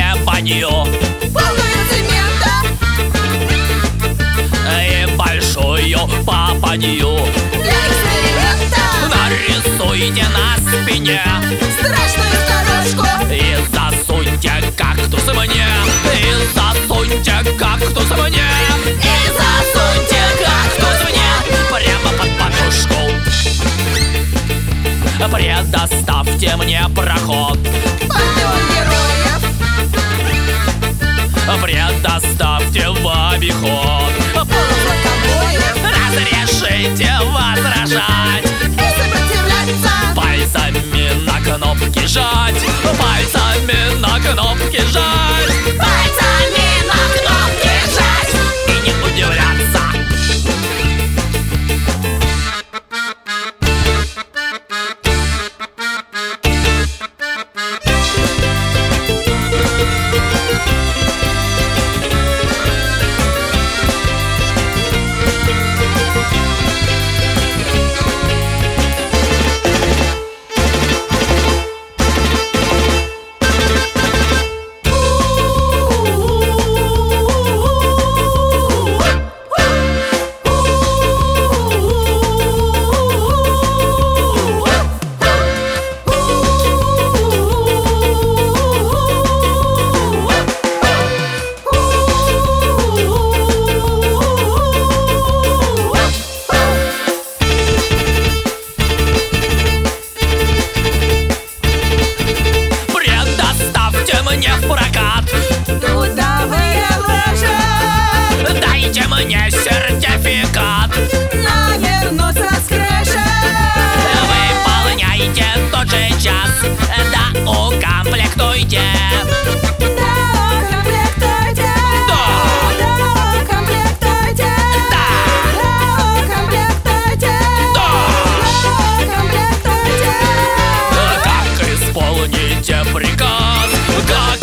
баню, полную цемента и большую папанью. для эксперимента. Нарисуйте на спине Страшную сторожку и засуньте кактус мне, и засуньте кактус мне, и засуньте кактус мне прямо под подушку. Предоставьте мне проход, пантеон героев. предоставьте в обиход. Полуфлотовоев Разрешите возражать, и сопротивляться. пальцами на кнопки жать, пальцами на кнопки жать, Пальцами на кнопки жать и не удивляться. Предоставьте мне в прокат, трудовые лыжи, дайте мне сертификат. навернуться с крыши. Выполняйте тот же час, да укомплектуйте. Докомплектуйте. Докомплектуйте. Докомплектуйте. Докомплектуйте. Как исполните приказ, как